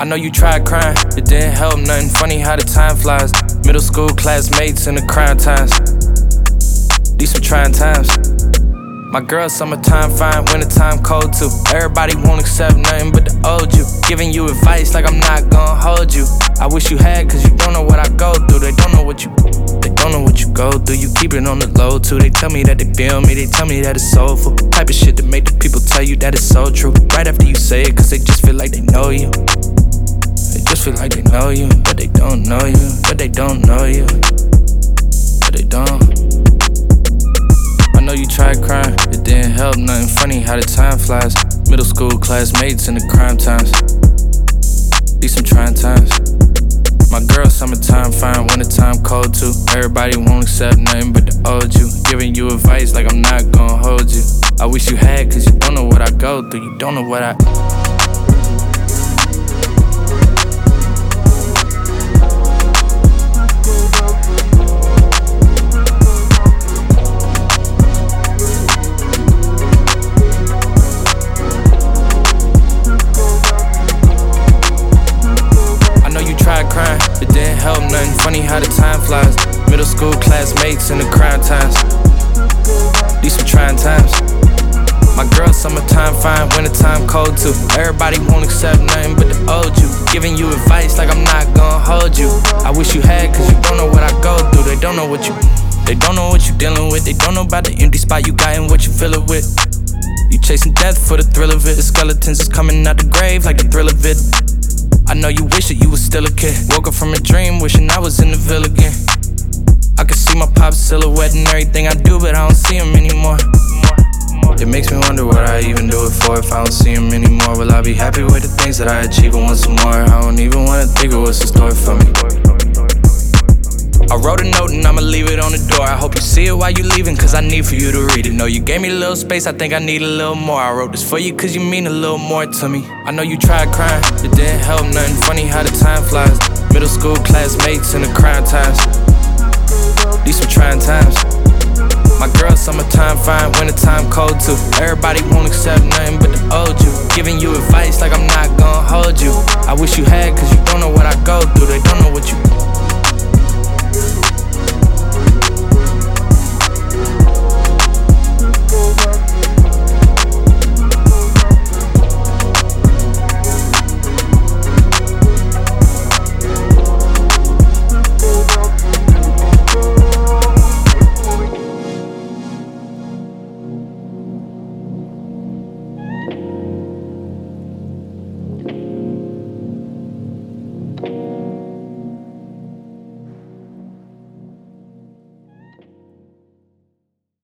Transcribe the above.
I know you tried crying, it didn't help nothing. Funny how the time flies. Middle school classmates in the crime times. These some trying times. My girl, summertime fine, wintertime cold too. Everybody won't accept nothing but the old you. Giving you advice like I'm not gonna hold you. I wish you had, cause you don't know what I go through. They don't know what you go through. You keep it on the low too. They tell me that they feel me, they tell me that it's soulful. Type of shit that make the people tell you that it's so true. Right after you say it, cause they just feel like they know you. They just feel like they know you, but they don't know you. But they don't know you, but they don't. I know you tried crying, it didn't help nothing. Funny how the time flies. Middle school classmates in the crime times. These some trying times. My girl, summertime fine, wintertime cold too. Everybody won't accept nothing but the old you. Giving you advice like I'm not gonna hold you. I wish you had, cause you don't know what I go through. You don't know what I... Crying, it didn't help nothing. Funny how the time flies. Middle school classmates in the crime times. These some trying times. My girl, summertime fine, wintertime cold too. Everybody won't accept nothing but the old you. Giving you advice like I'm not gonna hold you. I wish you had, cause you don't know what I go through. They don't know what you dealing with. They don't know about the empty spot you got and what you fill it with. You chasing death for the thrill of it. The skeletons is coming out the grave like the thrill of it. I know you wish that you was still a kid. Woke up from a dream, wishing I was in the Ville again. I can see my pop's silhouette and everything I do, but I don't see him anymore. It makes me wonder what I even do it for. If I don't see him anymore, will I be happy with the things that I achieve and want some more? I don't even wanna think of what's in store for me. I wrote a note and I'ma leave it on the door. I hope you see it while you leaving, cause I need for you to read it. Know you gave me a little space, I think I need a little more. I wrote this for you cause you mean a little more to me. I know you tried crying, it didn't help nothing. Funny how the time flies. Middle school classmates in the crime times. These some trying times. My girl, summertime fine, wintertime cold too. Everybody won't accept nothing but the old you. Giving you advice like I'm not gonna hold you. I wish you had, cause you don't know what I go through. They don't know what you